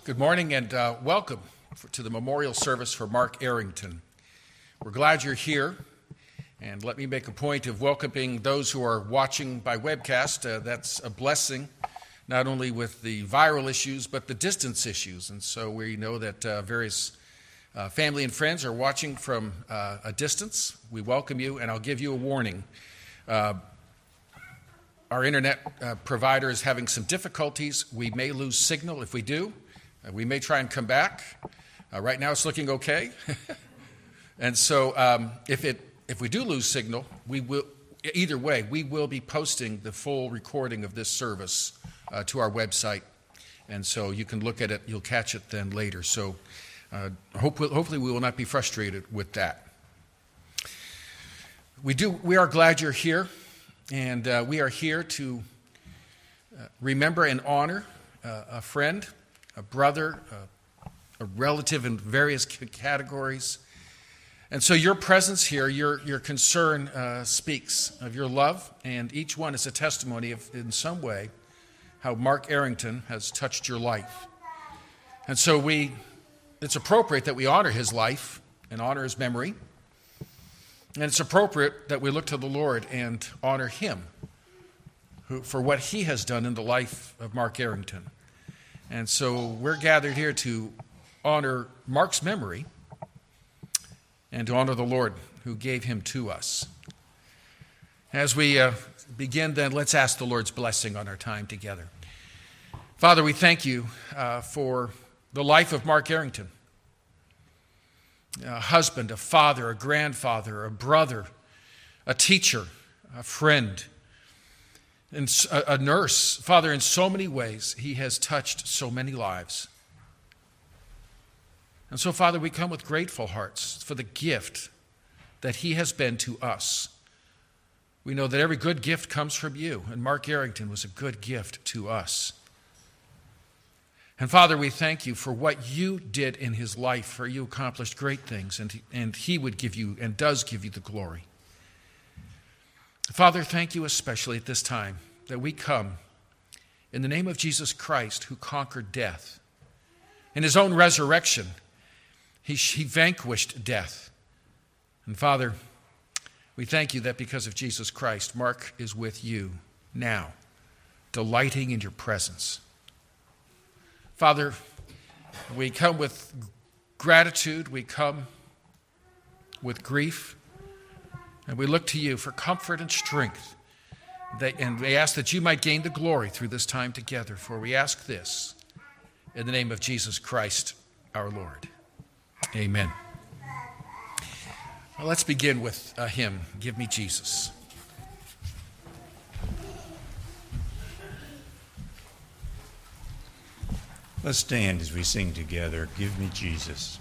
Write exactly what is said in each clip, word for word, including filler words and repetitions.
Good morning and uh, welcome for, to the memorial service for Mark Arrington. We're glad you're here, and let me make a point of welcoming those who are watching by webcast. Uh, that's a blessing, not only with the viral issues, but the distance issues. And so we know that uh, various uh, family and friends are watching from uh, a distance. We welcome you, and I'll give you a warning. Uh, our internet uh, provider is having some difficulties. We may lose signal. If we do, uh, we may try and come back. Uh, right now it's looking okay. And so um, if it if we do lose signal, we will either way, we will be posting the full recording of this service uh, to our website. And so you can look at it, you'll catch it then later. So uh, hope, hopefully we will not be frustrated with that. We do. We are glad you're here, and uh, we are here to uh, remember and honor uh, a friend, a brother, uh, a relative in various c- categories. And so your presence here, your your concern uh, speaks of your love, and each one is a testimony of, in some way, how Mark Arrington has touched your life. And so we, it's appropriate that we honor his life and honor his memory. And it's appropriate that we look to the Lord and honor him who, for what he has done in the life of Mark Arrington. And so we're gathered here to honor Mark's memory and to honor the Lord who gave him to us. As we uh, begin then, let's ask the Lord's blessing on our time together. Father, we thank you uh, for the life of Mark Arrington. A husband, a father, a grandfather, a brother, a teacher, a friend, and a nurse. Father, in so many ways, he has touched so many lives. And so, Father, we come with grateful hearts for the gift that he has been to us. We know that every good gift comes from you, and Mark Arrington was a good gift to us. And Father, we thank you for what you did in his life, for you accomplished great things, and he, and he would give you and does give you the glory. Father, thank you especially at this time that we come in the name of Jesus Christ, who conquered death. In his own resurrection, he, he vanquished death. And Father, we thank you that because of Jesus Christ, Mark is with you now, delighting in your presence. Father, we come with gratitude, we come with grief, and we look to you for comfort and strength. That, and we ask that you might gain the glory through this time together, for we ask this in the name of Jesus Christ, our Lord. Amen. Well, let's begin with a hymn, Give Me Jesus. Let's stand as we sing together, Give Me Jesus.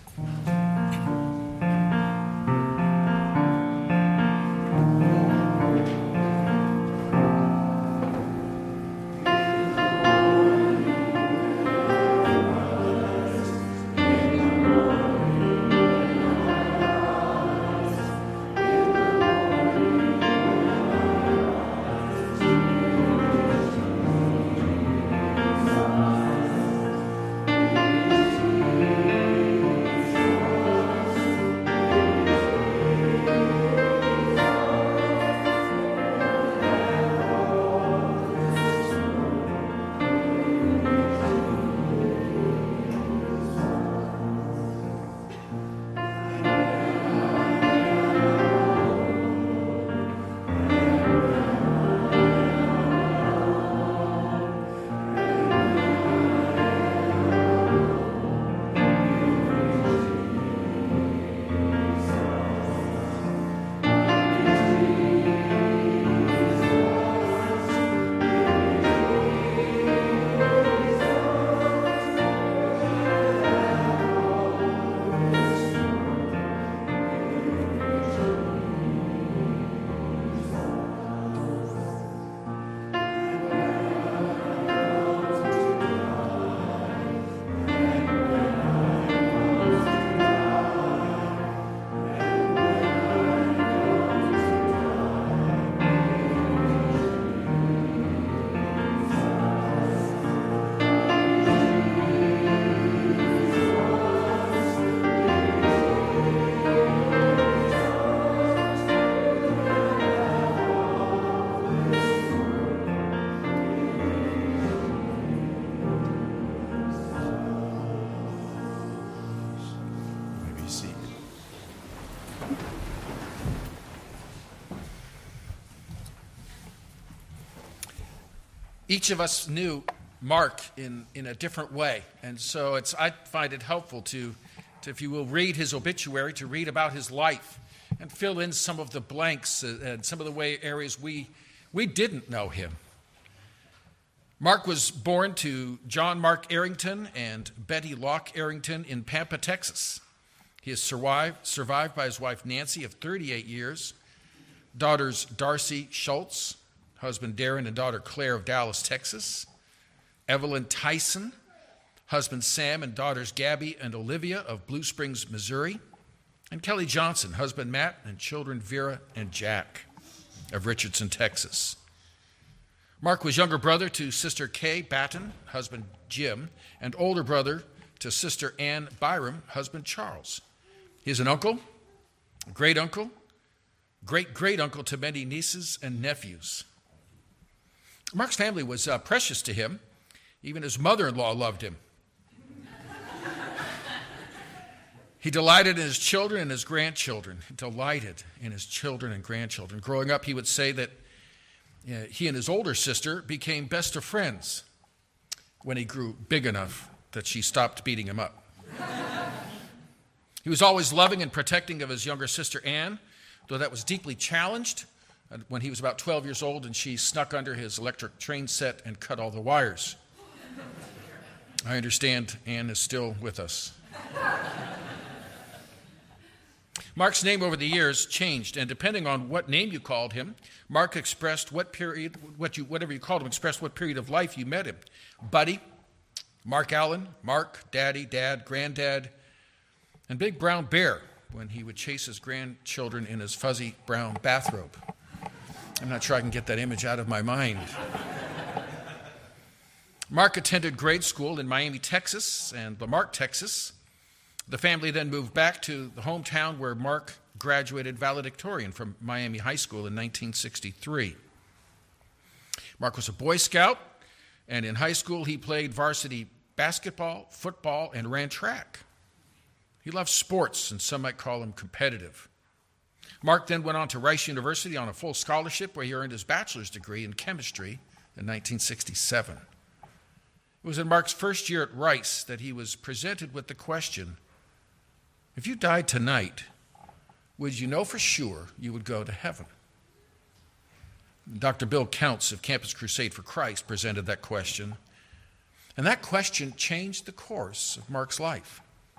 Give each of us knew Mark in, in a different way. And so it's, I find it helpful to, to, if you will, read his obituary, to read about his life and fill in some of the blanks and some of the way areas we, we didn't know him. Mark was born to John Mark Arrington and Betty Locke Arrington in Pampa, Texas. He is survived, survived by his wife Nancy of thirty-eight years, daughters Darcy Schultz, husband Darren, and daughter Claire of Dallas, Texas, Evelyn Tyson, husband Sam, and daughters Gabby and Olivia of Blue Springs, Missouri, and Kelly Johnson, husband Matt, and children Vera and Jack of Richardson, Texas. Mark was younger brother to sister Kay Batten, husband Jim, and older brother to sister Ann Byram, husband Charles. He is an uncle, great uncle, great great uncle to many nieces and nephews. Mark's family was uh, precious to him. Even his mother-in-law loved him. He delighted in his children and his grandchildren. He delighted in his children and grandchildren. Growing up, he would say that Uh, he and his older sister became best of friends when he grew big enough that she stopped beating him up. He was always loving and protecting of his younger sister Anne, though that was deeply challenged when he was about twelve years old and she snuck under his electric train set and cut all the wires. I understand Anne is still with us. Mark's name over the years changed, and depending on what name you called him, Mark expressed what period, what you, whatever you called him, expressed what period of life you met him. Buddy, Mark Allen, Mark, Daddy, Dad, Granddad, and Big Brown Bear when he would chase his grandchildren in his fuzzy brown bathrobe. I'm not sure I can get that image out of my mind. Mark attended grade school in Miami, Texas, and Lamarck, Texas. The family then moved back to the hometown where Mark graduated valedictorian from Miami High School in nineteen sixty-three. Mark was a Boy Scout, and in high school he played varsity basketball, football, and ran track. He loved sports, and some might call him competitive. Mark then went on to Rice University on a full scholarship where he earned his bachelor's degree in chemistry in nineteen sixty-seven. It was in Mark's first year at Rice that he was presented with the question, if you died tonight, would you know for sure you would go to heaven? Doctor Bill Counts of Campus Crusade for Christ presented that question, and that question changed the course of Mark's life.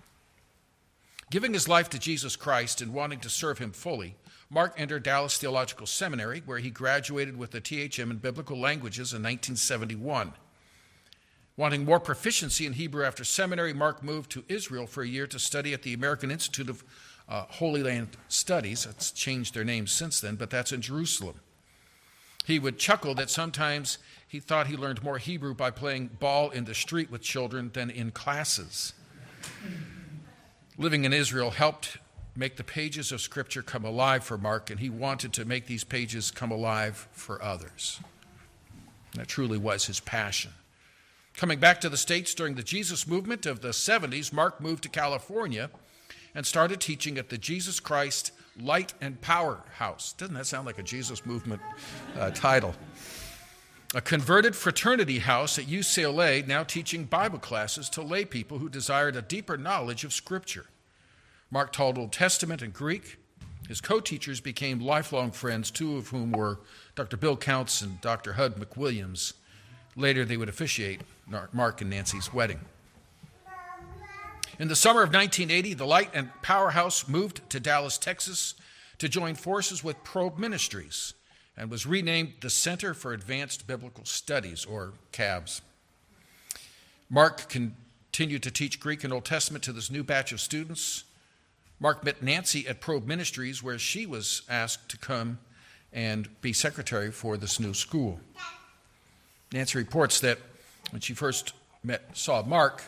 Giving his life to Jesus Christ and wanting to serve him fully, Mark entered Dallas Theological Seminary, where he graduated with a T H M in Biblical Languages in nineteen seventy-one. Wanting more proficiency in Hebrew after seminary, Mark moved to Israel for a year to study at the American Institute of uh, Holy Land Studies. It's changed their name since then, but that's in Jerusalem. He would chuckle that sometimes he thought he learned more Hebrew by playing ball in the street with children than in classes. Living in Israel helped make the pages of Scripture come alive for Mark, and he wanted to make these pages come alive for others. That truly was his passion. Coming back to the States during the Jesus movement of the seventies, Mark moved to California and started teaching at the Jesus Christ Light and Power House. Doesn't that sound like a Jesus movement uh, title? A converted fraternity house at U C L A, now teaching Bible classes to lay people who desired a deeper knowledge of Scripture. Mark taught Old Testament and Greek. His co-teachers became lifelong friends, two of whom were Doctor Bill Counts and Doctor Hud McWilliams. Later, they would officiate Mark and Nancy's wedding. In the summer of nineteen eighty, the Light and Power House moved to Dallas, Texas, to join forces with Probe Ministries, and was renamed the Center for Advanced Biblical Studies, or C A B S. Mark continued to teach Greek and Old Testament to this new batch of students. Mark met Nancy at Probe Ministries, where she was asked to come and be secretary for this new school. Nancy reports that when she first met, saw Mark,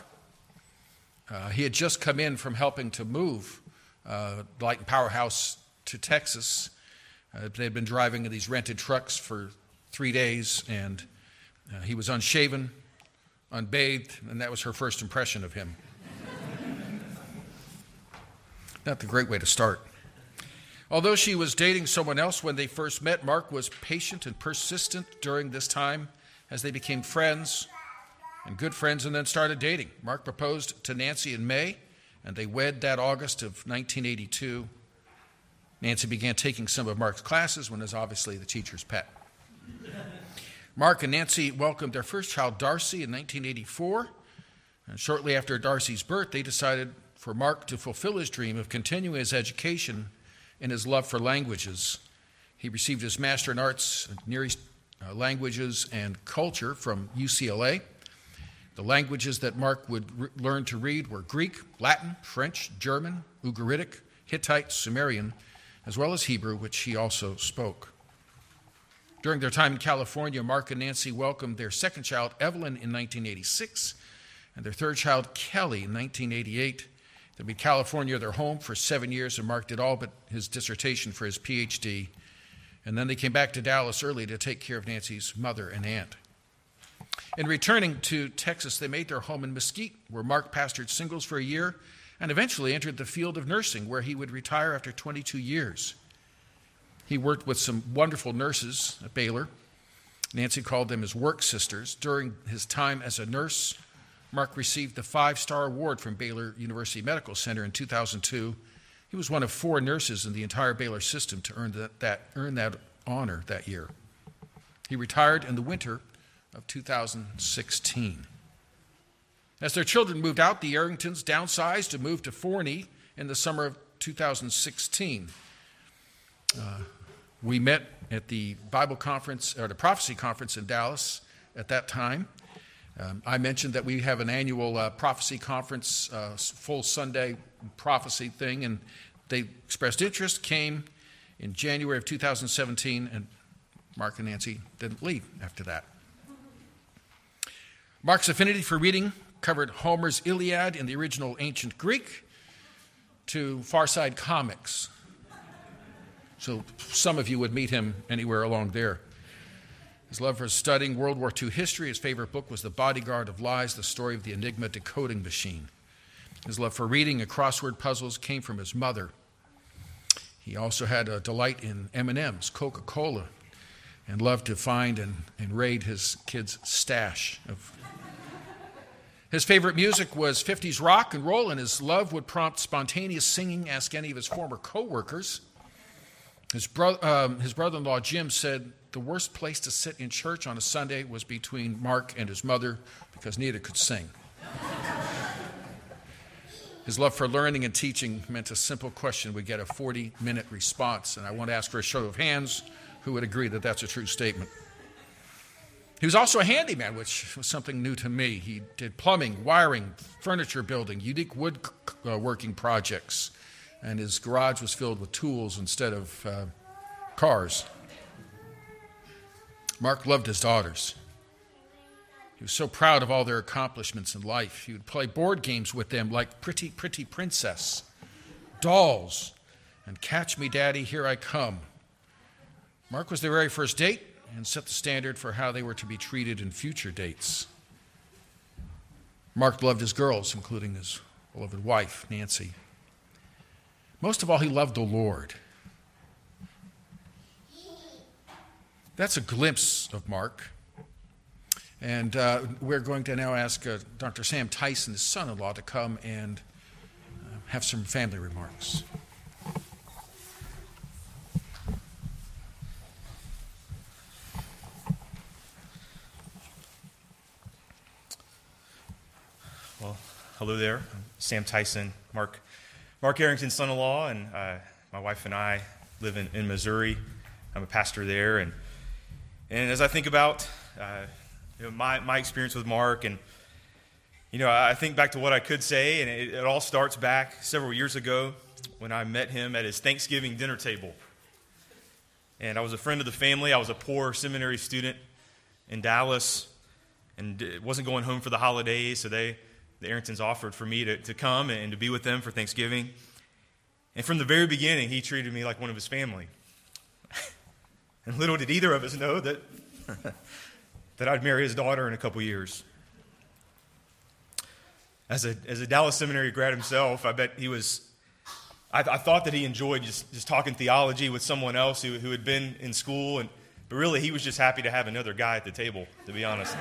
uh, he had just come in from helping to move uh, the Light and Power House to Texas. Uh, they had been driving in these rented trucks for three days, and uh, he was unshaven, unbathed, and that was her first impression of him. Not the great way to start. Although she was dating someone else when they first met, Mark was patient and persistent during this time as they became friends and good friends and then started dating. Mark proposed to Nancy in May, and they wed that August of nineteen eighty-two. Nancy began taking some of Mark's classes when he was obviously the teacher's pet. Mark and Nancy welcomed their first child, Darcy, in nineteen eighty-four. And shortly after Darcy's birth, they decided for Mark to fulfill his dream of continuing his education and his love for languages. He received his Master in Arts, Near East uh, Languages and Culture from U C L A. The languages that Mark would re- learn to read were Greek, Latin, French, German, Ugaritic, Hittite, Sumerian, as well as Hebrew, which he also spoke. During their time in California, Mark and Nancy welcomed their second child, Evelyn, in nineteen eighty-six, and their third child, Kelly, in nineteen eighty-eight. They made California their home for seven years, and Mark did all but his dissertation for his P H D. And then they came back to Dallas early to take care of Nancy's mother and aunt. In returning to Texas, they made their home in Mesquite, where Mark pastored singles for a year and eventually entered the field of nursing, where he would retire after twenty-two years. He worked with some wonderful nurses at Baylor. Nancy called them his work sisters. During his time as a nurse, Mark received the five-star award from Baylor University Medical Center in two thousand two. He was one of four nurses in the entire Baylor system to earn that, that, earn that honor that year. He retired in the winter of two thousand sixteen. As their children moved out, the Arringtons downsized and moved to Forney in the summer of two thousand sixteen. Uh, we met at the Bible conference, or the prophecy conference in Dallas at that time. Um, I mentioned that we have an annual uh, prophecy conference, uh, full Sunday prophecy thing, and they expressed interest, came in January of two thousand seventeen, and Mark and Nancy didn't leave after that. Mark's affinity for reading covered Homer's Iliad in the original ancient Greek to Far Side Comics. So some of you would meet him anywhere along there. His love for studying World War Two history, his favorite book was The Bodyguard of Lies, the story of the Enigma decoding machine. His love for reading and crossword puzzles came from his mother. He also had a delight in M and M's, Coca-Cola, and loved to find and, and raid his kids' stash of. His favorite music was fifties rock and roll, and his love would prompt spontaneous singing. Ask any of his former co-workers. His, bro- um, his brother-in-law, Jim, said the worst place to sit in church on a Sunday was between Mark and his mother because neither could sing. His love for learning and teaching meant a simple question would get a forty-minute response, and I want to ask for a show of hands who would agree that that's a true statement. He was also a handyman, which was something new to me. He did plumbing, wiring, furniture building, unique woodworking projects, and his garage was filled with tools instead of uh, cars. Mark loved his daughters. He was so proud of all their accomplishments in life. He would play board games with them like Pretty, Pretty Princess, Dolls, and Catch Me, Daddy, Here I Come. Mark was their very first date and set the standard for how they were to be treated in future dates. Mark loved his girls, including his beloved wife, Nancy. Most of all, he loved the Lord. That's a glimpse of Mark. And uh, we're going to now ask uh, Doctor Sam Tyson, his son-in-law, to come and uh, have some family remarks. Well, hello there. I'm Sam Tyson, Mark Mark Arrington's son-in-law, and uh, my wife and I live in, in Missouri. I'm a pastor there, and and as I think about uh, you know, my my experience with Mark, and you know, I think back to what I could say, and it, it all starts back several years ago when I met him at his Thanksgiving dinner table. And I was a friend of the family. I was a poor seminary student in Dallas, and wasn't going home for the holidays, so they. The Arringtons offered for me to, to come and to be with them for Thanksgiving. And from the very beginning, he treated me like one of his family. And little did either of us know that, that I'd marry his daughter in a couple years. As a, as a Dallas Seminary grad himself, I bet he was, I, I thought that he enjoyed just, just talking theology with someone else who, who had been in school and But really, he was just happy to have another guy at the table, to be honest.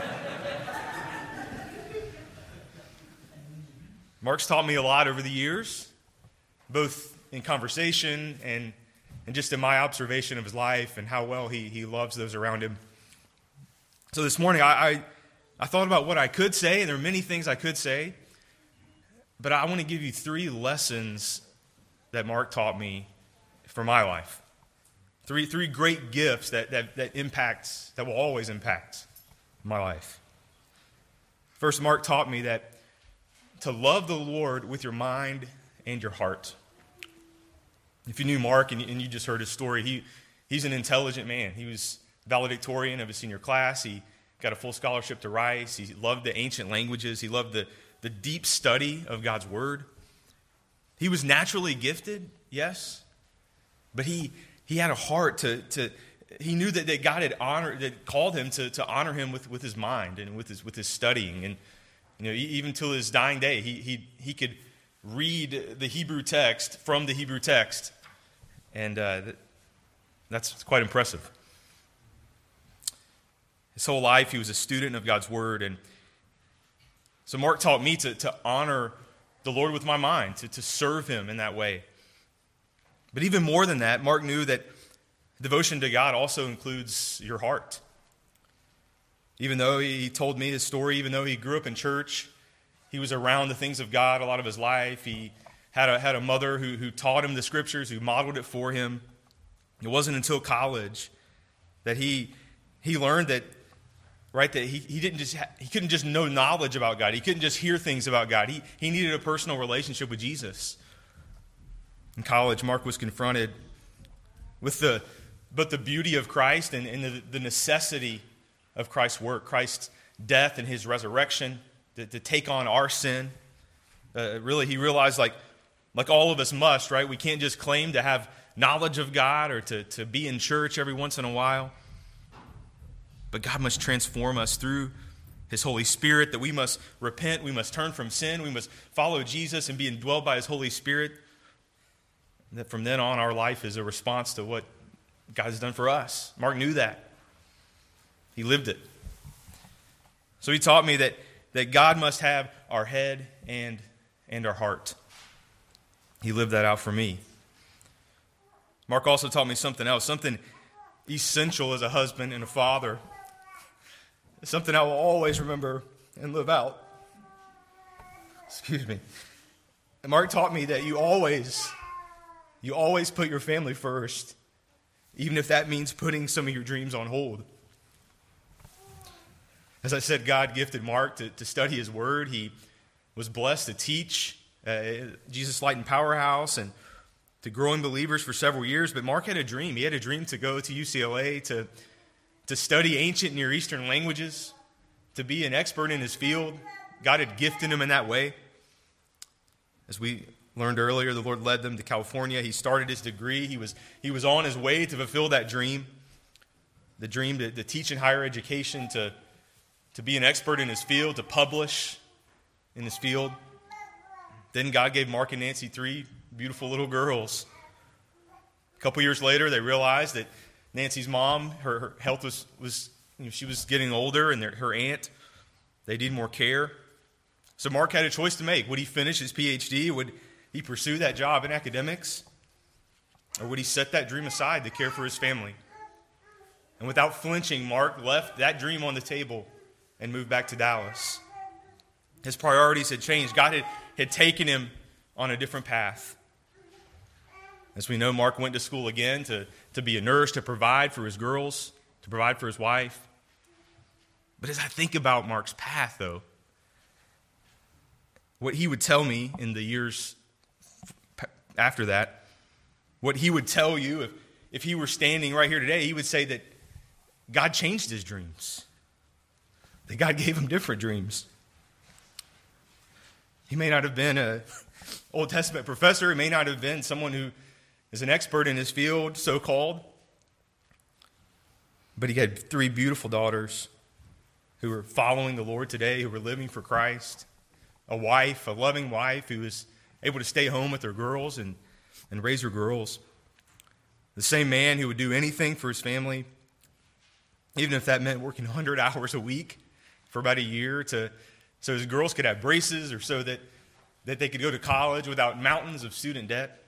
Mark's taught me a lot over the years, both in conversation and, and just in my observation of his life and how well he, he loves those around him. So this morning, I, I, I thought about what I could say, and there are many things I could say, but I want to give you three lessons that Mark taught me for my life. Three, three great gifts that, that, that impacts, that will always impact my life. First, Mark taught me that to love the Lord with your mind and your heart. If you knew Mark and you, and you just heard his story, he, he's an intelligent man. He was valedictorian of his senior class. He got a full scholarship to Rice. He loved the ancient languages. He loved the, the deep study of God's word. He was naturally gifted, yes, but he he had a heart to to he knew that, that God had honored that called him to, to honor him with, with his mind and with his with his studying. And you know, even till his dying day, he he he could read the Hebrew text from the Hebrew text, and uh, that's quite impressive. His whole life, he was a student of God's word, and so Mark taught me to to honor the Lord with my mind, to, to serve him in that way. But even more than that, Mark knew that devotion to God also includes your heart. Even though he told me his story, even though he grew up in church, he was around the things of God a lot of his life. He had a, had a mother who, who taught him the scriptures, who modeled it for him. It wasn't until college that he he learned that Right, that he, he didn't just ha- he couldn't just know knowledge about God. He couldn't just hear things about God. He he needed a personal relationship with Jesus. In college, Mark was confronted with the but the beauty of Christ and, and the, the necessity of Christ's work, Christ's death and his resurrection to, to take on our sin. Uh, really, he realized, like like all of us must, right? We can't just claim to have knowledge of God or to, to be in church every once in a while. But God must transform us through his Holy Spirit, that we must repent, we must turn from sin, we must follow Jesus and be indwelled by his Holy Spirit. And that from then on, our life is a response to what God has done for us. Mark knew that. He lived it. So he taught me that, that God must have our head and, and our heart. He lived that out for me. Mark also taught me something else, something essential as a husband and a father. It's something I will always remember and live out. Excuse me. And Mark taught me that you always, you always put your family first, even if that means putting some of your dreams on hold. As I said, God gifted Mark to, to study his word. He was blessed to teach uh, Jesus Light and Powerhouse and to growing believers for several years. But Mark had a dream. He had a dream to go to U C L A to to study ancient Near Eastern languages, to be an expert in his field. God had gifted him in that way. As we learned earlier, the Lord led them to California. He started his degree. He was, he was on his way to fulfill that dream, the dream to, to teach in higher education, to, to be an expert in his field, to publish in his field. Then God gave Mark and Nancy three beautiful little girls. A couple years later, they realized that Nancy's mom, her, her health was, was you know, she was getting older, and their, her aunt, they needed more care. So Mark had a choice to make. Would he finish his P H D? Would he pursue that job in academics? Or would he set that dream aside to care for his family? And without flinching, Mark left that dream on the table and moved back to Dallas. His priorities had changed. God had, had taken him on a different path. As we know, Mark went to school again to, to be a nurse, to provide for his girls, to provide for his wife. But as I think about Mark's path, though, what he would tell me in the years after that, what he would tell you if, if he were standing right here today, he would say that God changed his dreams. That God gave him different dreams. He may not have been an Old Testament professor. He may not have been someone who is an expert in his field, so-called. But he had three beautiful daughters who were following the Lord today, who were living for Christ. A wife, a loving wife who was able to stay home with her girls and, and raise her girls. The same man who would do anything for his family. even if that meant working one hundred hours a week for about a year to so his girls could have braces or so that, that they could go to college without mountains of student debt.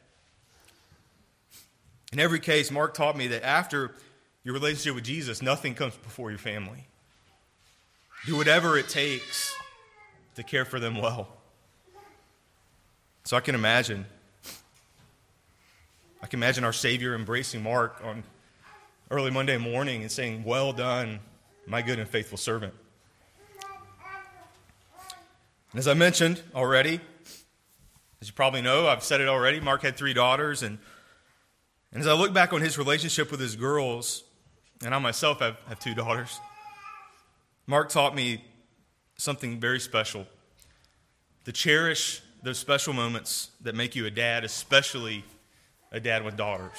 In every case, Mark taught me that after your relationship with Jesus, nothing comes before your family. Do whatever it takes to care for them well. So I can imagine, I can imagine our Savior embracing Mark on early Monday morning and saying, "Well done, my good and faithful servant." And as I mentioned already, as you probably know, I've said it already, Mark had three daughters, and, and as I look back on his relationship with his girls, and I myself have, have two daughters, Mark taught me something very special. To cherish those special moments that make you a dad, especially a dad with daughters.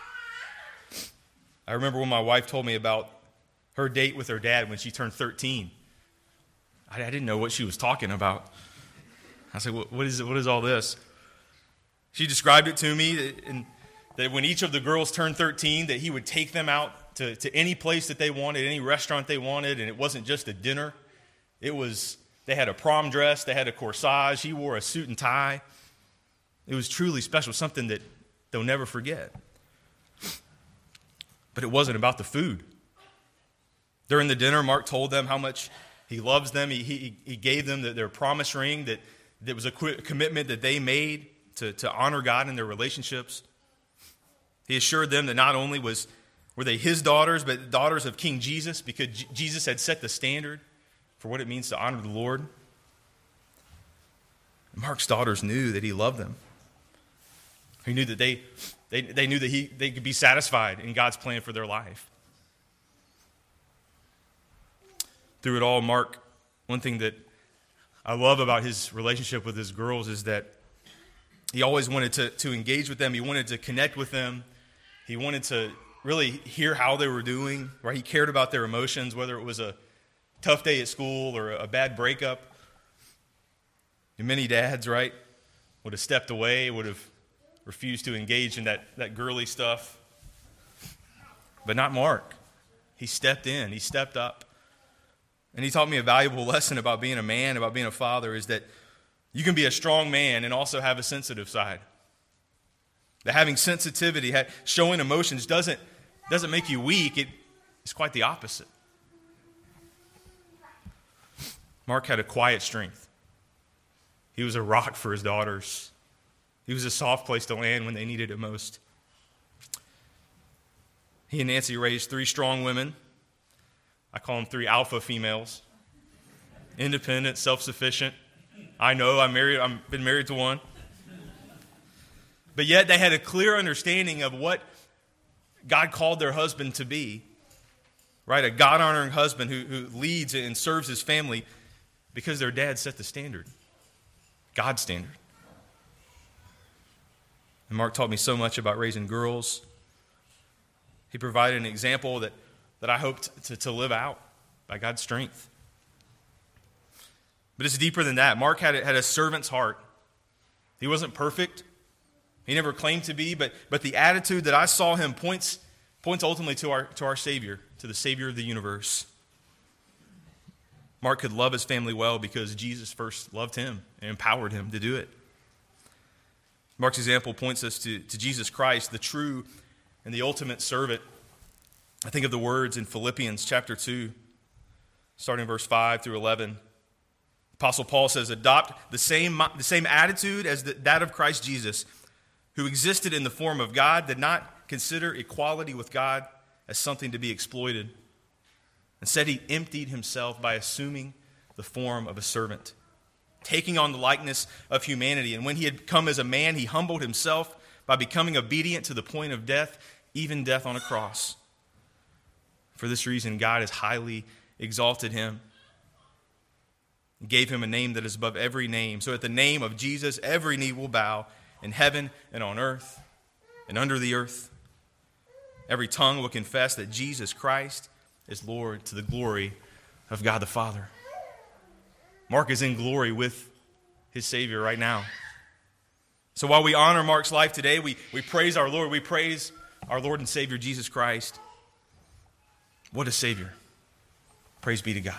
I remember when my wife told me about her date with her dad when she turned thirteen. I, I didn't know what she was talking about. I said, what, what is it? What is all this? She described it to me that, in, that when each of the girls turned thirteen, that he would take them out to, to any place that they wanted, any restaurant they wanted, and it wasn't just a dinner. It was, they had a prom dress, they had a corsage, he wore a suit and tie. It was truly special, something that they'll never forget. But it wasn't about the food. During the dinner, Mark told them how much he loves them. He, he, he gave them the, their promise ring, that, that was a commitment that they made to, to honor God in their relationships. He assured them that not only was were they his daughters, but daughters of King Jesus, because J- Jesus had set the standard for what it means to honor the Lord. Mark's daughters knew that he loved them. He knew that they, they, they knew that he, they could be satisfied in God's plan for their life. Through it all, Mark, one thing that I love about his relationship with his girls is that he always wanted to, to engage with them. He wanted to connect with them. He wanted to really hear how they were doing, right? He cared about their emotions, whether it was a tough day at school or a bad breakup. And many dads, right, would have stepped away, would have refused to engage in that, that girly stuff. But not Mark. He stepped in. He stepped up. And he taught me a valuable lesson about being a man, about being a father, is that you can be a strong man and also have a sensitive side. That having sensitivity, showing emotions doesn't, doesn't make you weak. It, it's quite the opposite. Mark had a quiet strength. He was a rock for his daughters. He was a soft place to land when they needed it most. He and Nancy raised three strong women. I call them three alpha females. Independent, self-sufficient. I know, I'm married, I've been married to one. But yet they had a clear understanding of what God called their husband to be. Right? A God-honoring husband who, who leads and serves his family because their dad set the standard. God's standard. And Mark taught me so much about raising girls. He provided an example that, that I hoped to, to live out by God's strength. But it's deeper than that. Mark had a, had a servant's heart. He wasn't perfect. He never claimed to be, but, but the attitude that I saw him points, points ultimately to our, to our Savior, to the Savior of the universe. Mark could love his family well because Jesus first loved him and empowered him to do it. Mark's example points us to, to Jesus Christ, the true and the ultimate servant. I think of the words in Philippians chapter two, starting in verse five through eleven. Apostle Paul says, adopt the same, the same attitude as the, that of Christ Jesus, who existed in the form of God, did not consider equality with God as something to be exploited. Instead, he emptied himself by assuming the form of a servant, taking on the likeness of humanity. And when he had come as a man, he humbled himself by becoming obedient to the point of death, even death on a cross. For this reason, God has highly exalted him and gave him a name that is above every name. So at the name of Jesus, every knee will bow in heaven and on earth and under the earth. Every tongue will confess that Jesus Christ is Lord, to the glory of God the Father. Mark is in glory with his Savior right now. So while we honor Mark's life today, we, we praise our Lord. We praise our Lord and Savior Jesus Christ. What a Savior. Praise be to God.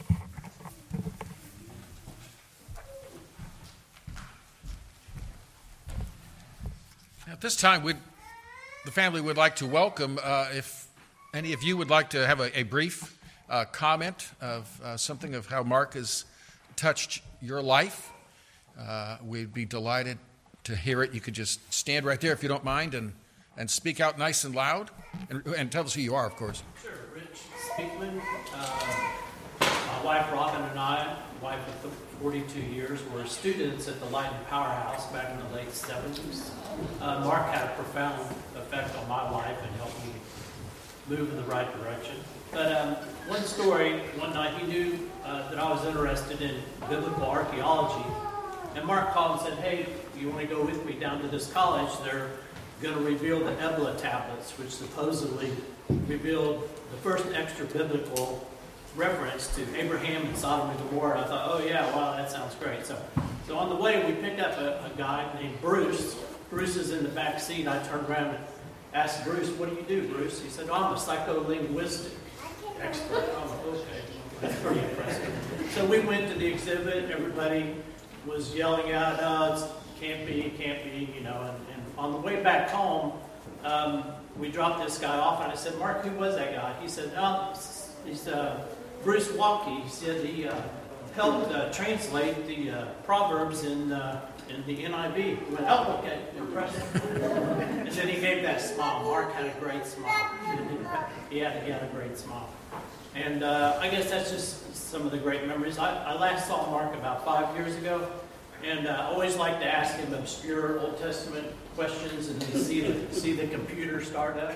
At this time, we'd, the family would like to welcome, uh, if any of you would like to have a, a brief uh, comment of uh, something of how Mark has touched your life, uh, we'd be delighted to hear it. You could just stand right there if you don't mind and, and speak out nice and loud and, and tell us who you are, of course. Sure. Rich Speakman. Uh, my wife Robin and I, wife of forty-two years, were students at the Light and Powerhouse back in the late seventies. Uh, Mark had a profound effect on my life and helped me move in the right direction. But um, one story, one night he knew uh, that I was interested in biblical archaeology. And Mark called and said, hey, you want to go with me down to this college? They're going to reveal the Ebla tablets, which supposedly revealed the first extra biblical reference to Abraham and Sodom and Gomorrah. I thought, oh yeah, wow, that sounds great. So, so on the way, we picked up a, a guy named Bruce. Bruce is in the back seat. I turned around and asked Bruce, what do you do, Bruce? He said, oh, I'm a psycholinguistic expert. Oh, okay. That's pretty impressive. So we went to the exhibit. Everybody was yelling out, oh, it can't be, can't be, you know. And, and on the way back home, um, we dropped this guy off, and I said, Mark, who was that guy? He said, oh, he's uh, Bruce Walke. He said he uh, helped uh, translate the uh, Proverbs in uh, in the N I V. We went, oh, okay, impressive. And then he gave that smile. Mark had a great smile. he, had, he had a great smile. And uh, I guess that's just some of the great memories. I, I last saw Mark about five years ago, and uh, I always like to ask him obscure Old Testament questions and then see the, see the computer start up.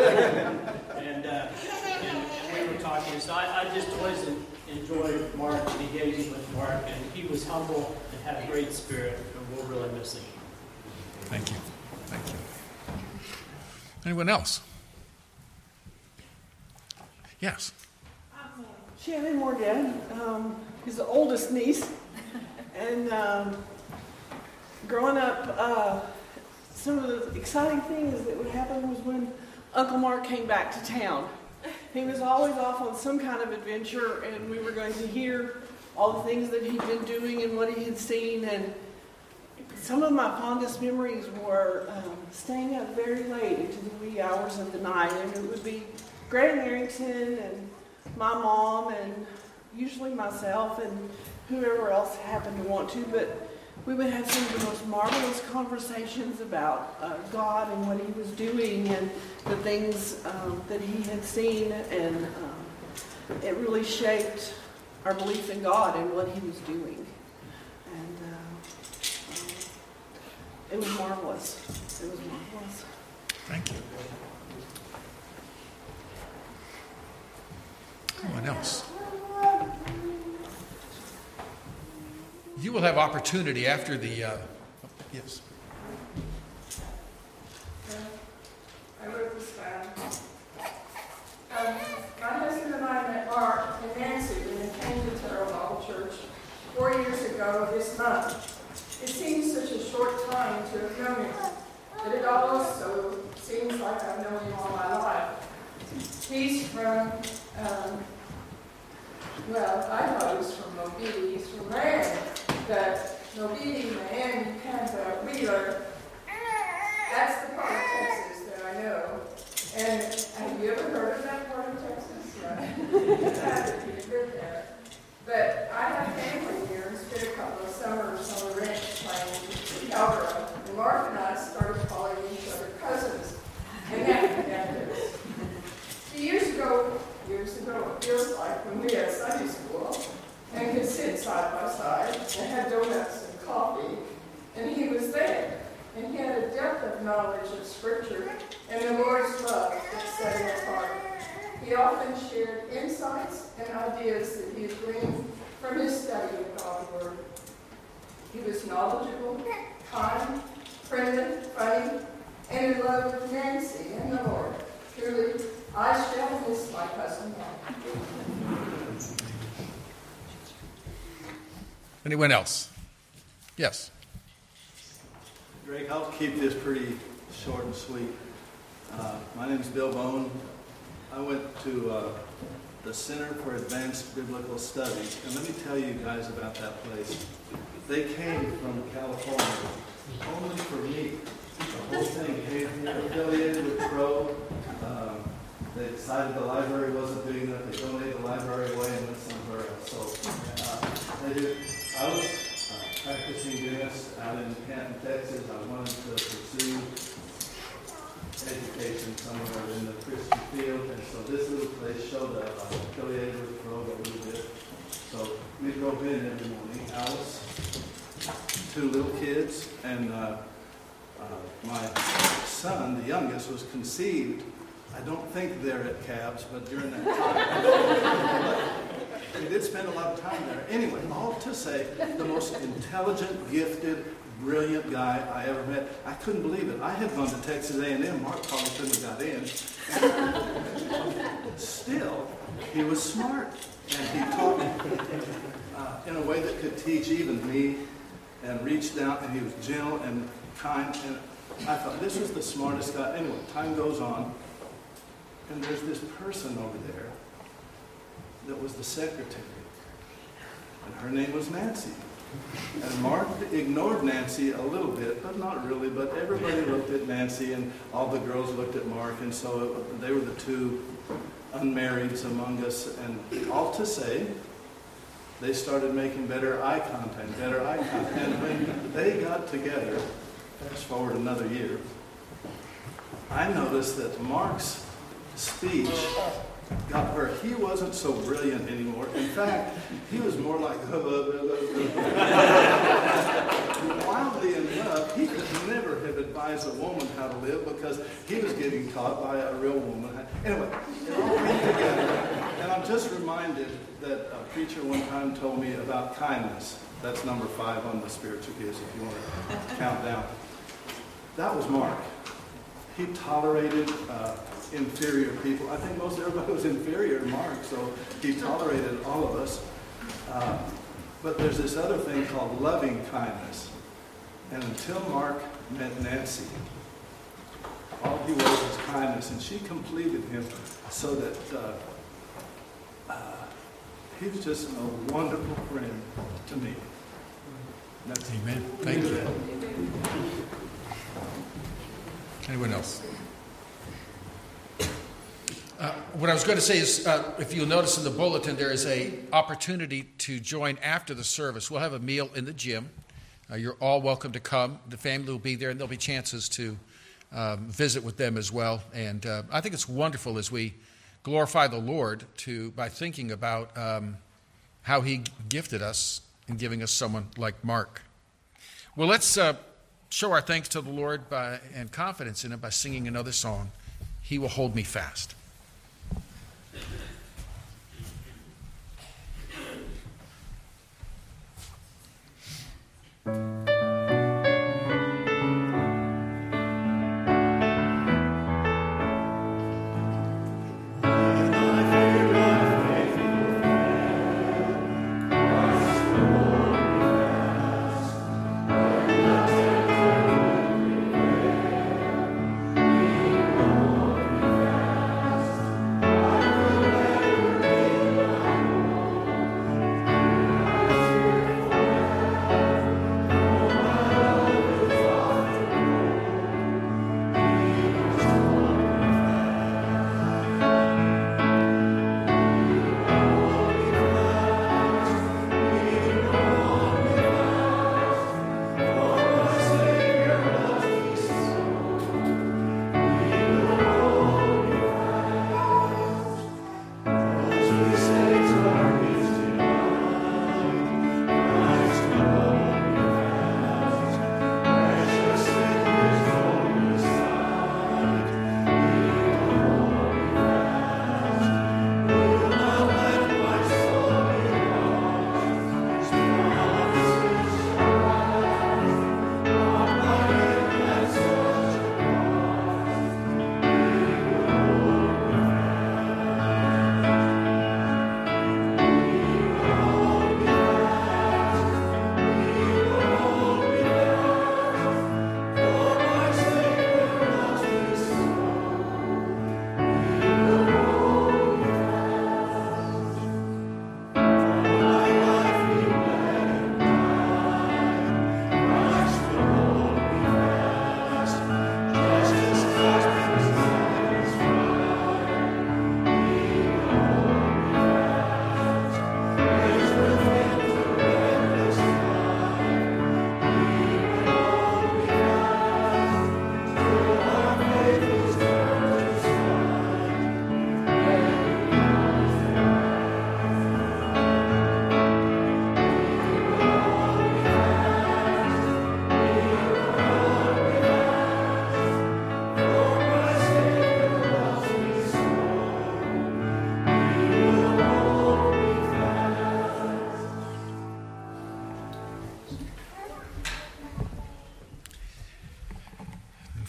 and, uh, and, and we were talking. So I, I just always enjoyed Mark and engaging with Mark, and he was humble and had a great spirit, and we'll really miss him. Thank you. Thank you. Anyone else? Yes. Shannon Morgan um, is the oldest niece, and um, growing up, uh, some of the exciting things that would happen was when Uncle Mark came back to town. He was always off on some kind of adventure, and we were going to hear all the things that he'd been doing and what he had seen. And some of my fondest memories were um, staying up very late into the wee hours of the night, and it would be Graham Arrington and my mom and usually myself and whoever else happened to want to, but we would have some of the most marvelous conversations about uh, God and what he was doing and the things um, that he had seen, and um, it really shaped our belief in God and what he was doing. And uh, um, it was marvelous. It was marvelous. Thank you. Anyone else? You will have opportunity after the, uh, yes. I wrote this down. Um, my husband and I met Mark and Nancy when they came to Terrell Bible Church four years ago this month. It seems such a short time to have known him, but it also seems like I've known him all my life. He's from, um, well, I thought he was from Mobile. He's from Rand, but Mobile, Miami, Tampa, Wheeler, that's the part of Texas that I know. And have you ever heard of that part of Texas? Yeah. You have if you live there. But I have family here and spent a couple of summers on the ranch playing Cowgirl. And Mark and I started calling each other cousins. And that connected us. Years ago, years ago, it feels like, when we had Sunday school and could sit side by side and had donuts and coffee, and he was there. And he had a depth of knowledge of Scripture and the Lord's love that set him apart. He often shared insights and ideas that he had gleaned from his study of God's Word. He was knowledgeable, kind, friendly, funny, and in love with Nancy and the Lord. Truly, I shall miss my cousin Mark. Anyone else? Yes. Greg, I'll keep this pretty short and sweet. Uh, my name is Bill Bone. I went to uh, the Center for Advanced Biblical Studies, and let me tell you guys about that place. They came from California only for me. The whole thing came here, affiliated with Pro. Um, they decided the library wasn't doing enough. They donated the library away and went somewhere else. So uh, they did. I was uh, practicing dentist out in Canton, Texas. I wanted to pursue education somewhere in the Christian field, and so this little place showed up. I was affiliated with Pro a little bit. So we drove in every morning. Alice, two little kids, and uh, uh, my son, the youngest, was conceived. I don't think there at Cabs, but during that time. We did spend a lot of time there. Anyway, all to say, the most intelligent, gifted, brilliant guy I ever met. I couldn't believe it. I had gone to Texas A and M. Mark probably couldn't have got in. Still, he was smart. And he taught uh, in a way that could teach even me, and reached out, and he was gentle and kind. And I thought, this was the smartest guy. Anyway, time goes on, and there's this person over there that was the secretary. And her name was Nancy. And Mark ignored Nancy a little bit, but not really. But everybody looked at Nancy, and all the girls looked at Mark, and so it, they were the two unmarrieds among us. And all to say, they started making better eye contact, better eye contact. And when they got together, fast forward another year, I noticed that Mark's speech got where he wasn't so brilliant anymore. In fact, he was more like, wildly enough, he could never have advised a woman how to live because he was getting taught by a real woman. Anyway, it all came together. And I'm just reminded that a preacher one time told me about kindness. That's number five on the spiritual gifts, if you want to count down. That was Mark. He tolerated uh, inferior people. I think most everybody was inferior to Mark, so he tolerated all of us. Uh, but there's this other thing called loving kindness. And until Mark met Nancy, all he was was kindness, and she completed him so that uh, uh, he was just a wonderful friend to me. That's Amen. Thank you. Anyone else? Uh, what I was going to say is, uh, if you'll notice in the bulletin, there is a opportunity to join after the service. We'll have a meal in the gym. Uh, you're all welcome to come. The family will be there, and there'll be chances to um, visit with them as well. And uh, I think it's wonderful as we glorify the Lord to by thinking about um, how He gifted us in giving us someone like Mark. Well, let's uh, show our thanks to the Lord by, and confidence in Him by singing another song, He Will Hold Me Fast. He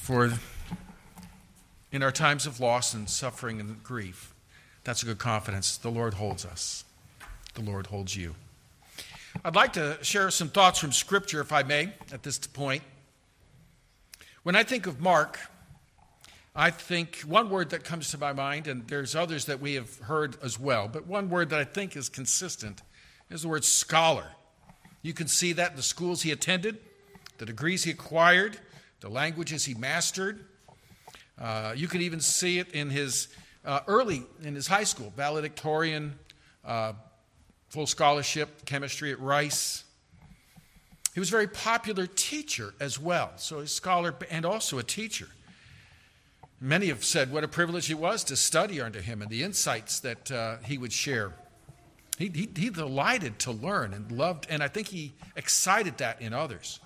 For in our times of loss and suffering and grief, that's a good confidence. The Lord holds us. The Lord holds you. I'd like to share some thoughts from Scripture, if I may, at this point. When I think of Mark, I think one word that comes to my mind, and there's others that we have heard as well, but one word that I think is consistent is the word scholar. You can see that in the schools he attended, the degrees he acquired, the languages he mastered. Uh, you can even see it in his uh, early, in his high school, valedictorian, uh, full scholarship, chemistry at Rice. He was a very popular teacher as well, so a scholar and also a teacher. Many have said what a privilege it was to study under him and the insights that uh, he would share. He, he, he delighted to learn and loved, and I think he excited that in others.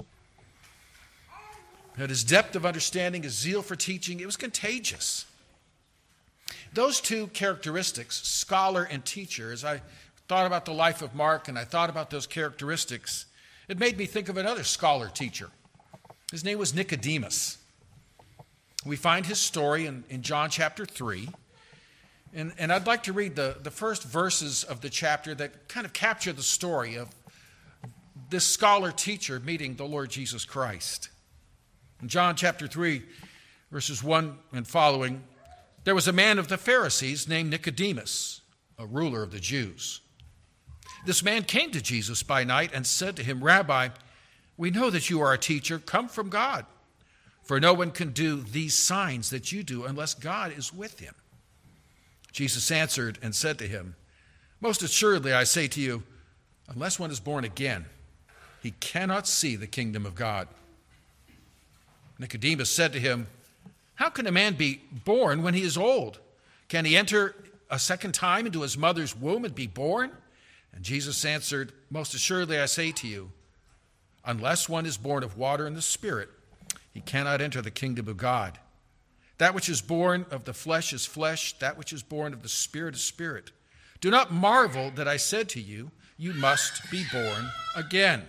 That his depth of understanding, his zeal for teaching, it was contagious. Those two characteristics, scholar and teacher, as I thought about the life of Mark and I thought about those characteristics, it made me think of another scholar teacher. His name was Nicodemus. We find his story in, in John chapter three. And, and I'd like to read the, the first verses of the chapter that kind of capture the story of this scholar teacher meeting the Lord Jesus Christ. In John chapter three, verses one and following, there was a man of the Pharisees named Nicodemus, a ruler of the Jews. This man came to Jesus by night and said to him, "Rabbi, we know that you are a teacher come from God, for no one can do these signs that you do unless God is with him." Jesus answered and said to him, "Most assuredly I say to you, unless one is born again, he cannot see the kingdom of God." Nicodemus said to him, "How can a man be born when he is old? Can he enter a second time into his mother's womb and be born?" And Jesus answered, "Most assuredly I say to you, unless one is born of water and the Spirit, he cannot enter the kingdom of God. That which is born of the flesh is flesh, that which is born of the Spirit is spirit. Do not marvel that I said to you, you must be born again."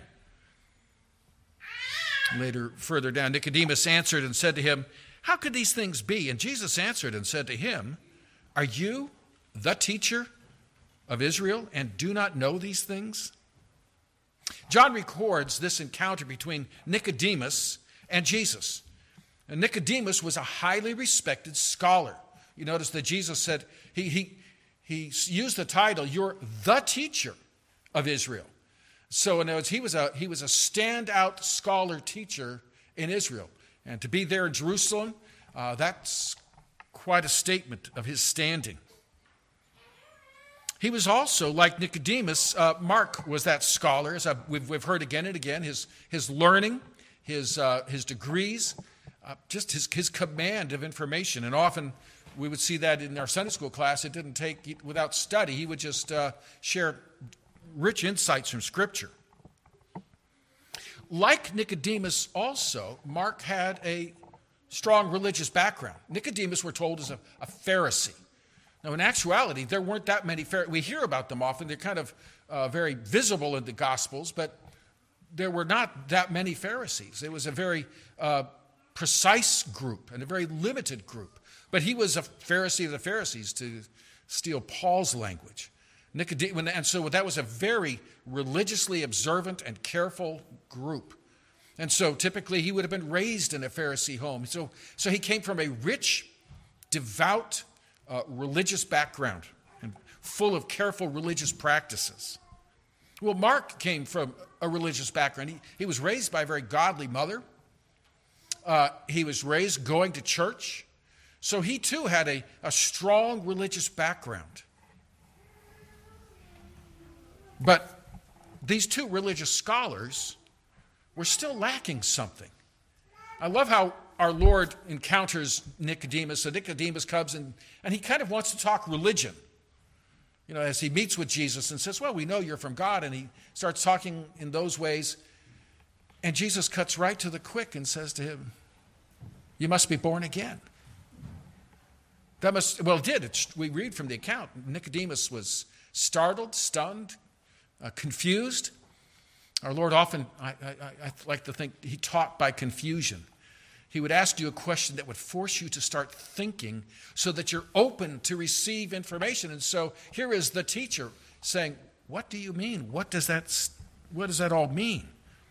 Later, further down, Nicodemus answered and said to him, "How could these things be?" And Jesus answered and said to him, "Are you the teacher of Israel and do not know these things?" John records this encounter between Nicodemus and Jesus. And Nicodemus was a highly respected scholar. You notice that Jesus said, he, he, he used the title, "You're the teacher of Israel." So in other words, he was a he was a standout scholar teacher in Israel. And to be there in Jerusalem, uh, that's quite a statement of his standing. He was also, like Nicodemus, uh, Mark was that scholar, as I, we've, we've heard again and again, his, his learning, his, uh, his degrees, uh, just his, his command of information. And often we would see that in our Sunday school class. It didn't take, without study, he would just uh, share rich insights from Scripture. Like Nicodemus also, Mark had a strong religious background. Nicodemus, we're told, is a, a Pharisee. Now, in actuality, there weren't that many Pharisees. We hear about them often. They're kind of uh, very visible in the Gospels, but there were not that many Pharisees. It was a very uh, precise group and a very limited group. But he was a Pharisee of the Pharisees, to steal Paul's language. Nicodemus, and so that was a very religiously observant and careful group. And so typically he would have been raised in a Pharisee home. So, so he came from a rich, devout, Uh, religious background and full of careful religious practices. Well, Mark came from a religious background. He, he was raised by a very godly mother. Uh, he was raised going to church. So he too had a, a strong religious background. But these two religious scholars were still lacking something. I love how our Lord encounters Nicodemus. So Nicodemus comes and, and he kind of wants to talk religion. You know, as he meets with Jesus and says, "Well, we know you're from God." And he starts talking in those ways. And Jesus cuts right to the quick and says to him, "You must be born again." That must, well, it did. It's, we read from the account. Nicodemus was startled, stunned, uh, confused. Our Lord often, I, I, I like to think, he taught by confusion. He would ask you a question that would force you to start thinking so that you're open to receive information. And so here is the teacher saying, what do you mean? What does that, what does that all mean?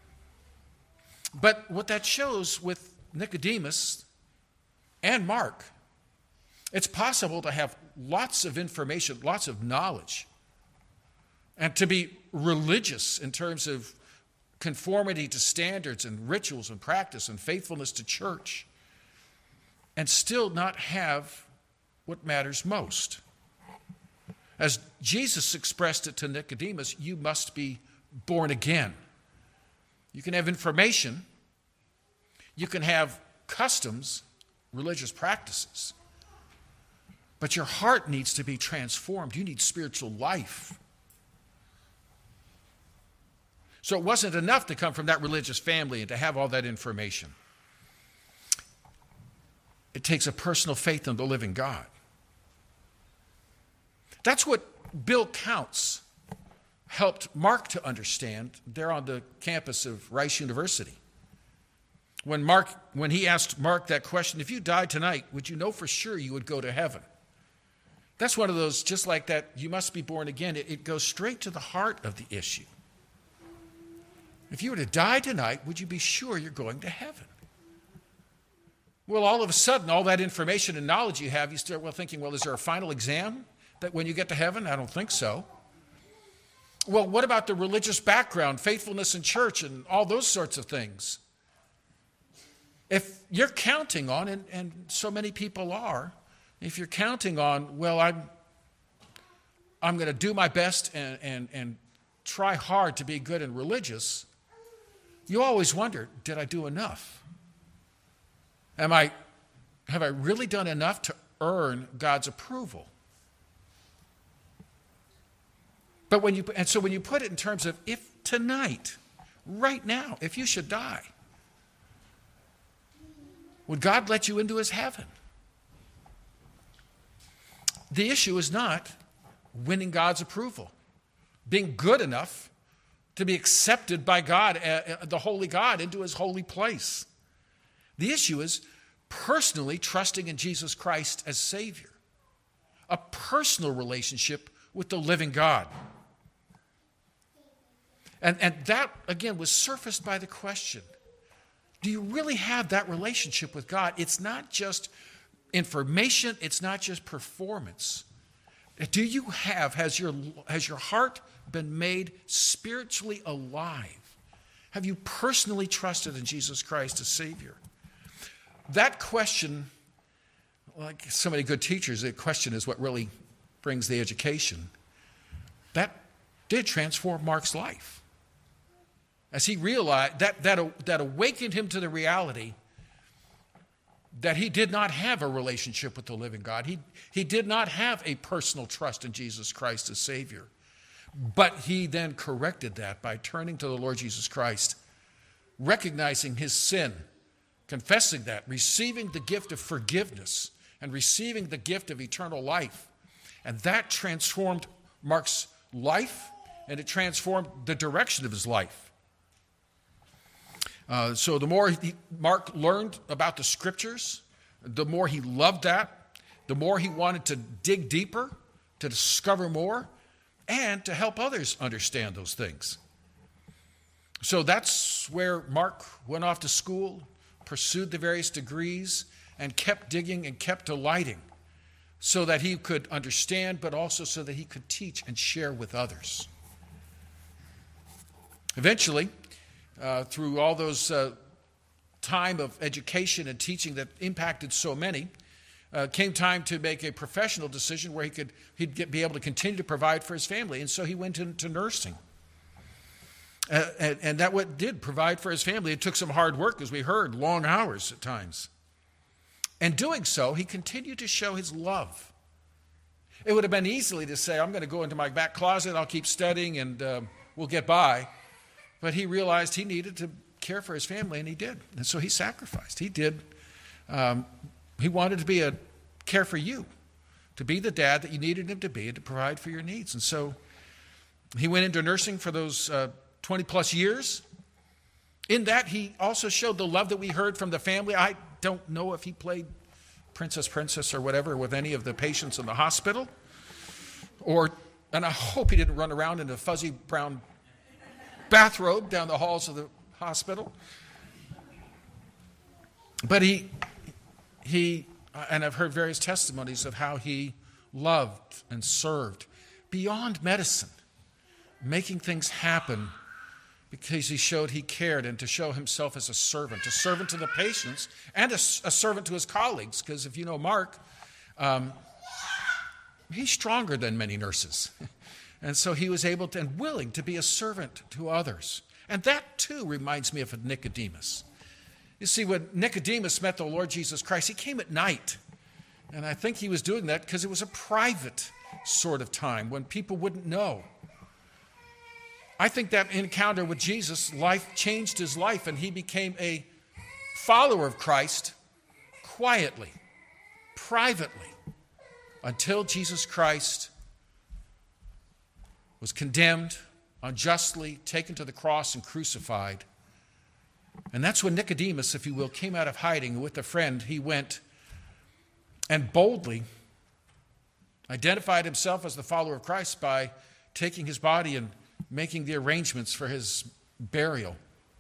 But what that shows with Nicodemus and Mark, it's possible to have lots of information, lots of knowledge, and to be religious in terms of conformity to standards and rituals and practice and faithfulness to church, and still not have what matters most. As Jesus expressed it to Nicodemus, you must be born again. You can have information, you can have customs, religious practices, but your heart needs to be transformed. You need spiritual life. So it wasn't enough to come from that religious family and to have all that information. It takes a personal faith in the living God. That's what Bill Counts helped Mark to understand there on the campus of Rice University. When Mark, when he asked Mark that question, if you died tonight, would you know for sure you would go to heaven? That's one of those, just like that, you must be born again. It, it goes straight to the heart of the issue. If you were to die tonight, would you be sure you're going to heaven? Well, all of a sudden, all that information and knowledge you have, you start well thinking, well, is there a final exam that when you get to heaven? I don't think so. Well, what about the religious background, faithfulness in church, and all those sorts of things? If you're counting on, and, and so many people are, if you're counting on, well, I'm, I'm going to do my best and, and, and try hard to be good and religious, you always wonder, did I do enough? Am I, have I really done enough to earn God's approval? But when you, and so when you put it in terms of if tonight, right now, if you should die, would God let you into his heaven? The issue is not winning God's approval, being good enough to be accepted by God, uh, the holy God, into his holy place. The issue is personally trusting in Jesus Christ as Savior, a personal relationship with the living God. And, and that, again, was surfaced by the question, do you really have that relationship with God? It's not just information, it's not just performance. Do you have, has your, has your heart been made spiritually alive? Have you personally trusted in Jesus Christ as Savior? That question, like so many good teachers, the question is what really brings the education. That did transform Mark's life. As he realized, that, that, that awakened him to the reality that he did not have a relationship with the living God. He, he did not have a personal trust in Jesus Christ as Savior. But he then corrected that by turning to the Lord Jesus Christ, recognizing his sin, confessing that, receiving the gift of forgiveness, and receiving the gift of eternal life. And that transformed Mark's life, and it transformed the direction of his life. Uh, so the more he, Mark learned about the Scriptures, the more he loved that, the more he wanted to dig deeper, to discover more, and to help others understand those things. So that's where Mark went off to school, pursued the various degrees, and kept digging and kept delighting so that he could understand, but also so that he could teach and share with others. Eventually, uh, through all those uh, time of education and teaching that impacted so many, Uh, came time to make a professional decision where he could he'd get, be able to continue to provide for his family, and so he went into nursing, uh, and, and that what did provide for his family. It took some hard work, as we heard, long hours at times. And doing so, he continued to show his love. It would have been easily to say, "I'm going to go into my back closet, I'll keep studying, and uh, we'll get by," but he realized he needed to care for his family, and he did, and so he sacrificed. He did. Um, He wanted to be a care for you, to be the dad that you needed him to be, and to provide for your needs. And so he went into nursing for those uh, twenty plus years. In that, he also showed the love that we heard from the family. I don't know if he played Princess Princess or whatever with any of the patients in the hospital. Or, and I hope he didn't run around in a fuzzy brown bathrobe down the halls of the hospital. But he, he, and I've heard various testimonies of how he loved and served beyond medicine, making things happen because he showed he cared, and to show himself as a servant, a servant to the patients and a, a servant to his colleagues. Because if you know Mark, um, he's stronger than many nurses. And so he was able to and willing to be a servant to others. And that too reminds me of Nicodemus. You see, when Nicodemus met the Lord Jesus Christ, he came at night. And I think he was doing that because it was a private sort of time when people wouldn't know. I think that encounter with Jesus, life changed his life, and he became a follower of Christ quietly, privately, until Jesus Christ was condemned, unjustly taken to the cross and crucified. And that's when Nicodemus, if you will, came out of hiding with a friend. He went and boldly identified himself as the follower of Christ by taking his body and making the arrangements for his burial.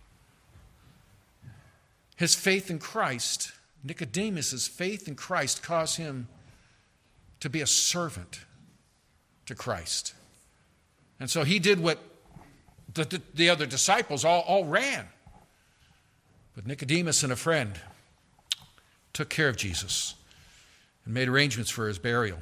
His faith in Christ, Nicodemus' faith in Christ, caused him to be a servant to Christ. And so he did what the, the, the other disciples all, all ran. But Nicodemus and a friend took care of Jesus and made arrangements for his burial.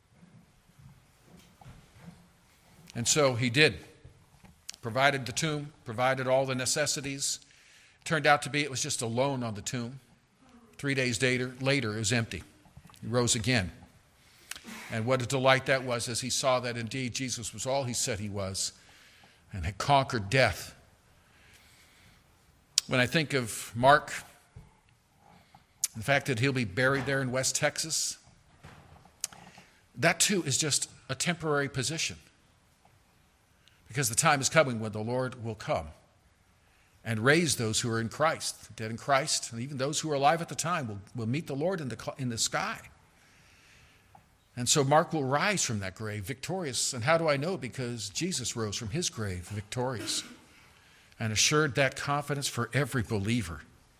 And so he did. Provided the tomb, provided all the necessities. Turned out to be, it was just a loan on the tomb. Three days later, later it was empty. He rose again. And what a delight that was as he saw that indeed Jesus was all he said he was and had conquered death. When I think of Mark, the fact that he'll be buried there in West Texas, that too is just a temporary position. Because the time is coming when the Lord will come and raise those who are in Christ, dead in Christ, and even those who are alive at the time will, will meet the Lord in the, in the sky. And so Mark will rise from that grave victorious. And how do I know? Because Jesus rose from his grave victorious and assured that confidence for every believer.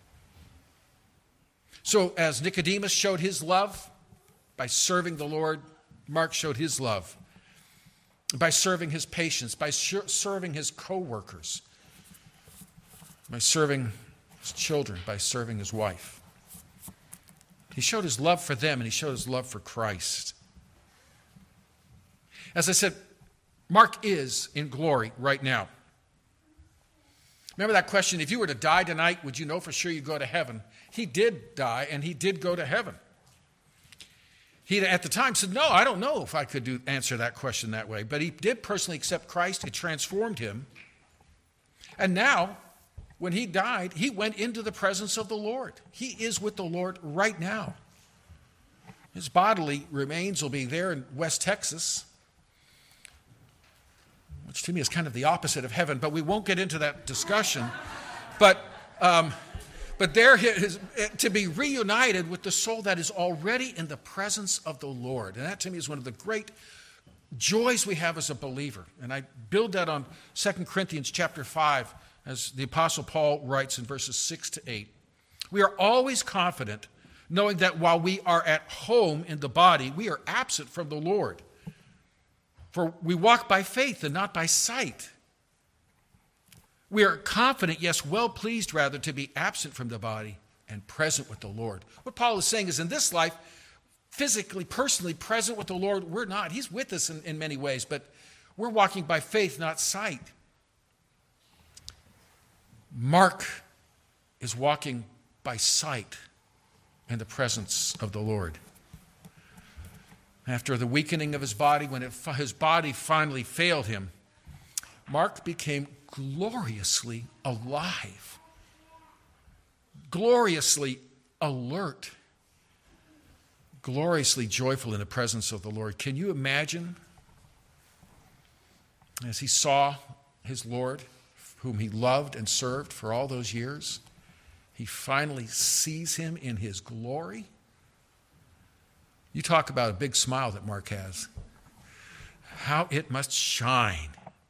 So as Nicodemus showed his love by serving the Lord, Mark showed his love by serving his patients, by serving his co-workers, by serving his children, by serving his wife. He showed his love for them, and he showed his love for Christ. As I said, Mark is in glory right now. Remember that question, if you were to die tonight, would you know for sure you'd go to heaven? He did die, and he did go to heaven. He, at the time, said, no, I don't know if I could do, answer that question that way. But he did personally accept Christ. It transformed him. And now, when he died, he went into the presence of the Lord. He is with the Lord right now. His bodily remains will be there in West Texas, which to me is kind of the opposite of heaven. But we won't get into that discussion. But... Um, But there is to be reunited with the soul that is already in the presence of the Lord. And that to me is one of the great joys we have as a believer. And I build that on Second Corinthians chapter five, as the Apostle Paul writes in verses six to eight. We are always confident, knowing that while we are at home in the body, we are absent from the Lord. For we walk by faith and not by sight. We are confident, yes, well pleased rather, to be absent from the body and present with the Lord. What Paul is saying is in this life, physically, personally present with the Lord, we're not. He's with us in, in many ways, but we're walking by faith, not sight. Mark is walking by sight in the presence of the Lord. After the weakening of his body, when it, his body finally failed him, Mark became gloriously alive, gloriously alert, gloriously joyful in the presence of the Lord. Can you imagine as he saw his Lord, whom he loved and served for all those years, he finally sees him in his glory. You talk about a big smile that Mark has. How it must shine.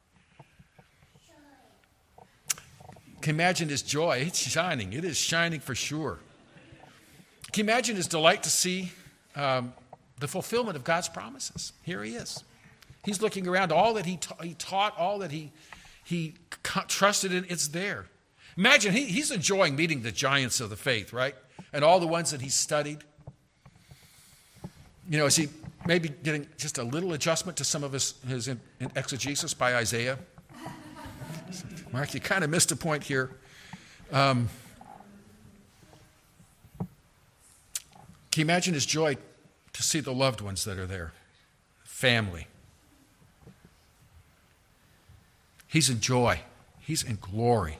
Can you imagine his joy? It's shining. It is shining for sure. Can you imagine his delight to see um, the fulfillment of God's promises? Here he is. He's looking around. All that he, ta- he taught, all that he, he co- trusted in, it's there. Imagine he, he's enjoying meeting the giants of the faith, right? And all the ones that he studied. You know, is he maybe getting just a little adjustment to some of his, his in, in exegesis by Isaiah? Mark, you kind of missed a point here. Um, can you imagine his joy to see the loved ones that are there? Family. He's in joy. He's in glory.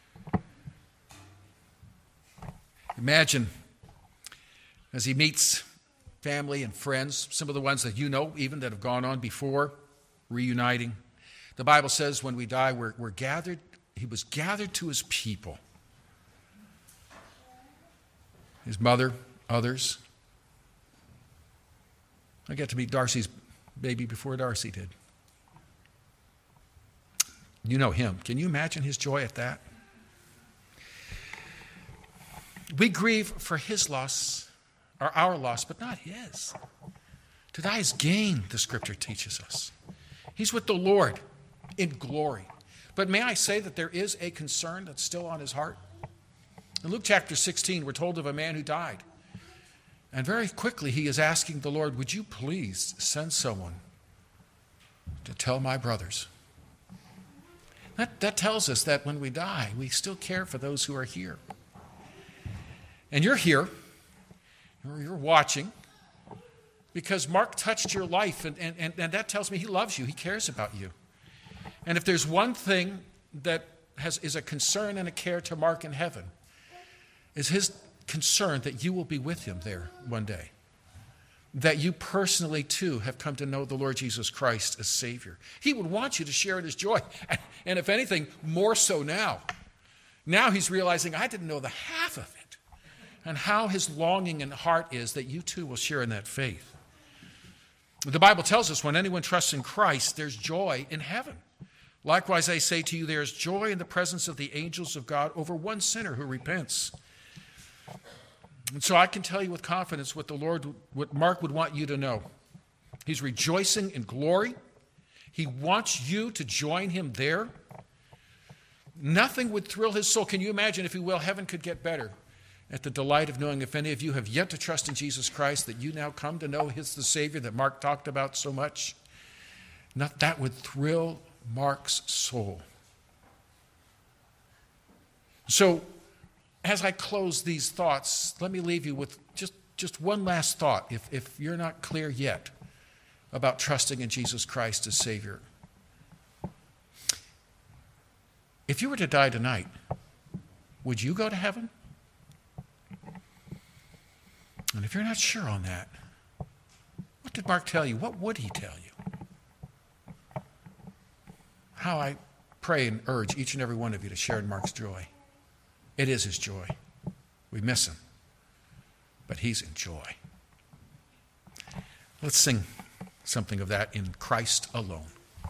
Imagine as he meets family and friends, some of the ones that you know, even that have gone on before, reuniting. The Bible says when we die, we're, we're gathered, he was gathered to his people. His mother, others. I got to meet Darcy's baby before Darcy did. You know him. Can you imagine his joy at that? We grieve for his loss, or our loss, but not his. To die is gain, the scripture teaches us. He's with the Lord in glory. But may I say that there is a concern that's still on his heart? In Luke chapter sixteen, we're told of a man who died. And very quickly he is asking the Lord, would you please send someone to tell my brothers? That, that tells us that when we die, we still care for those who are here. And you're here, or you're watching, because Mark touched your life, and, and, and that tells me he loves you, he cares about you. And if there's one thing that has, is a concern and a care to Mark in heaven, is his concern that you will be with him there one day. That you personally, too, have come to know the Lord Jesus Christ as Savior. He would want you to share in his joy, and if anything, more so now. Now he's realizing, I didn't know the half of it, and how his longing and heart is that you, too, will share in that faith. The Bible tells us when anyone trusts in Christ, there's joy in heaven. Likewise, I say to you, there is joy in the presence of the angels of God over one sinner who repents. And so I can tell you with confidence what the Lord, what Mark would want you to know. He's rejoicing in glory. He wants you to join him there. Nothing would thrill his soul. Can you imagine, if you will, heaven could get better at the delight of knowing, if any of you have yet to trust in Jesus Christ, that you now come to know his the Savior that Mark talked about so much. Not that would thrill Mark's soul. So, as I close these thoughts, let me leave you with just, just one last thought, if, if you're not clear yet about trusting in Jesus Christ as Savior. If you were to die tonight, would you go to heaven? And if you're not sure on that, what did Mark tell you? What would he tell you? How I pray and urge each and every one of you to share in Mark's joy. It is his joy. We miss him, but he's in joy. Let's sing something of that in Christ alone.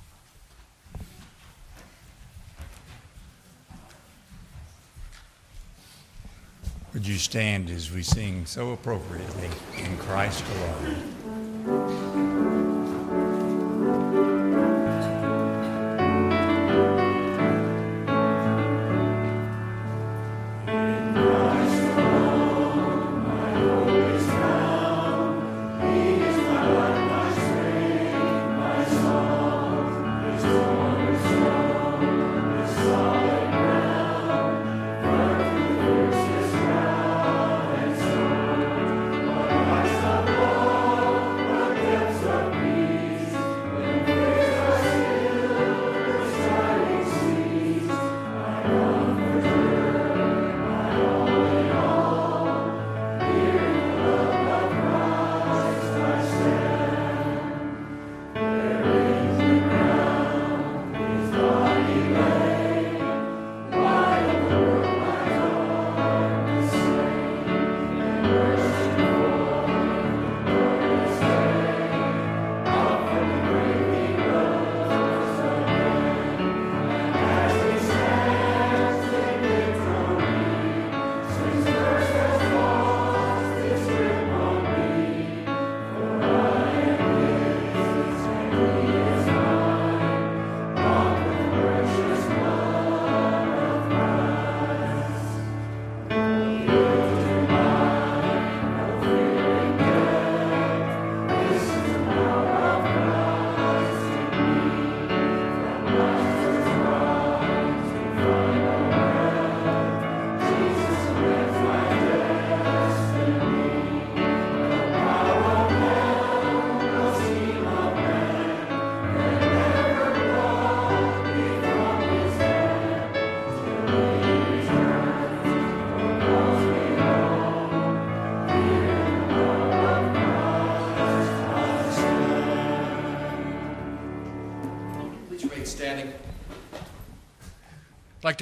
Would you stand as we sing so appropriately, in Christ alone?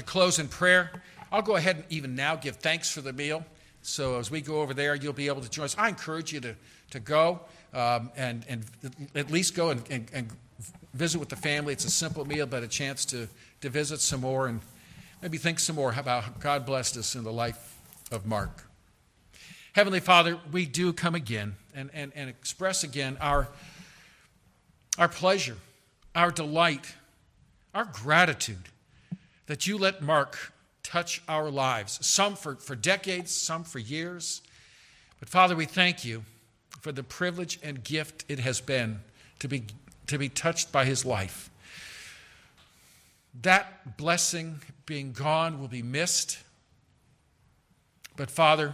to close in prayer. I'll go ahead and even now give thanks for the meal. So as we go over there, you'll be able to join us. I encourage you to, to go um, and, and at least go and, and, and visit with the family. It's a simple meal, but a chance to, to visit some more and maybe think some more about how God blessed us in the life of Mark. Heavenly Father, we do come again and, and, and express again our, our pleasure, our delight, our gratitude that you let Mark touch our lives, some for, for decades, some for years. But Father, we thank you for the privilege and gift it has been to be, to be touched by his life. That blessing being gone will be missed. But Father,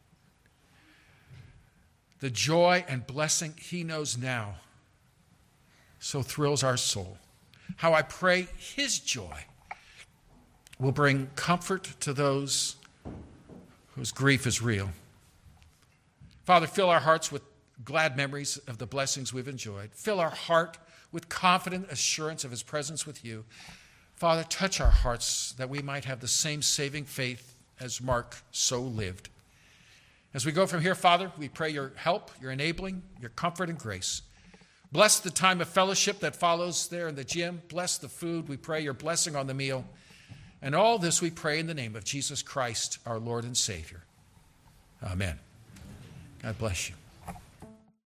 the joy and blessing he knows now so thrills our soul. How I pray his joy will bring comfort to those whose grief is real. Father, fill our hearts with glad memories of the blessings we've enjoyed. Fill our heart with confident assurance of his presence with you. Father, touch our hearts that we might have the same saving faith as Mark so lived. As we go from here, Father, we pray your help, your enabling, your comfort and grace. Bless the time of fellowship that follows there in the gym. Bless the food. We pray your blessing on the meal. And all this we pray in the name of Jesus Christ, our Lord and Savior. Amen. God bless you.